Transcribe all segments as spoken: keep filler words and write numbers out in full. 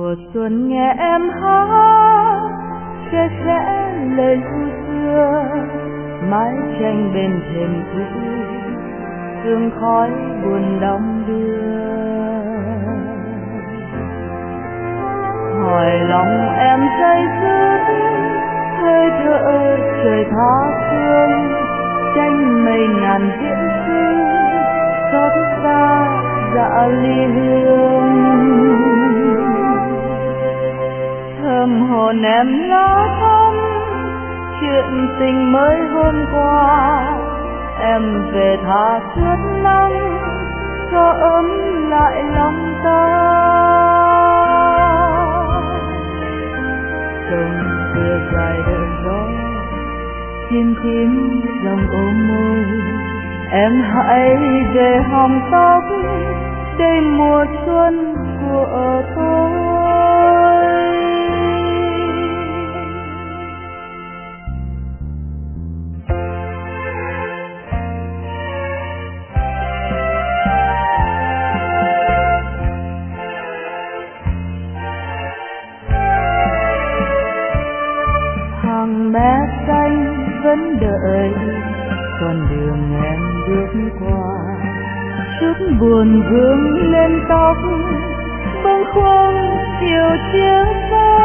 Mùa xuân nghe em hát sẽ sẽ lời ru xưa, mái tranh bên thềm cũ sương khói buồn đong đưa. Hỏi lòng em say dứt hơi thở trời tha phương, tranh mây ngàn diễn xưa xót xa dạ ly hương. Thơm hồn em lá thắm chuyện tình mới hôm qua, em về tha suốt nắng cho ấm lại lòng ta. Sông xưa dài đợi gió, chim tím dòng ôm môi, em hãy về hòm tóc đêm mùa xuân của tôi. Hàng mé xanh vẫn đợi con đường em bước qua, chút buồn vương lên tóc bâng khuâng chiều chia xa.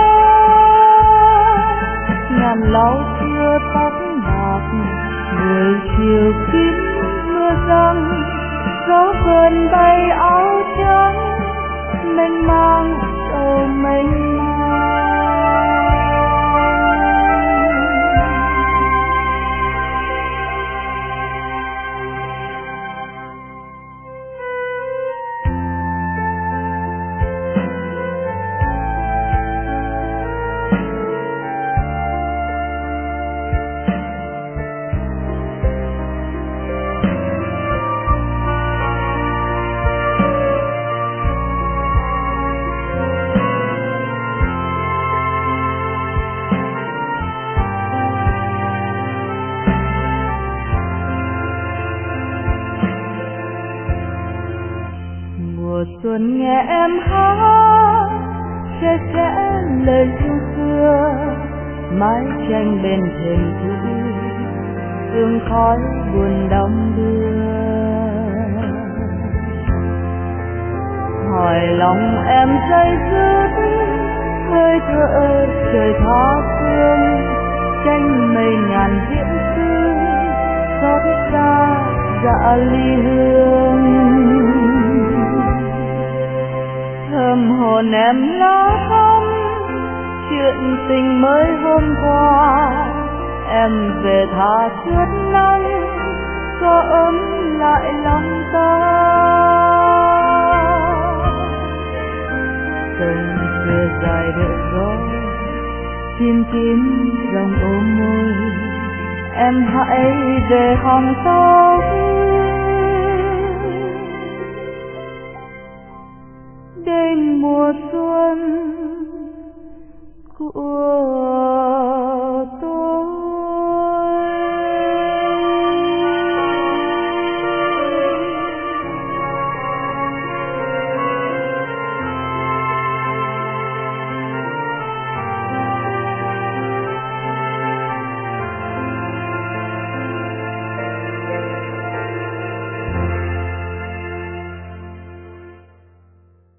Ngàn lau chưa tóc bạc buổi chiều kín mưa răng, gió vườn bay áo trắng mênh mang sầu mênh mang. Mùa xuân nghe em hát sẽ sẽ lời ru xưa, mái tranh bên thềm cũ sương khói buồn đong đưa. Hỏi lòng em say dứt hơi thở trời tha phương, tranh mây ngàn diễn xưa xót xa dạ ly hương. Thơm hồn em lá thắm chuyện tình mới hôm qua, em về tha suốt nắng cho ấm lại lòng ta. Sông xưa dài đợi gió, chim tím dòng ôm môi, em hãy về hòm tóc đêm mùa xuân của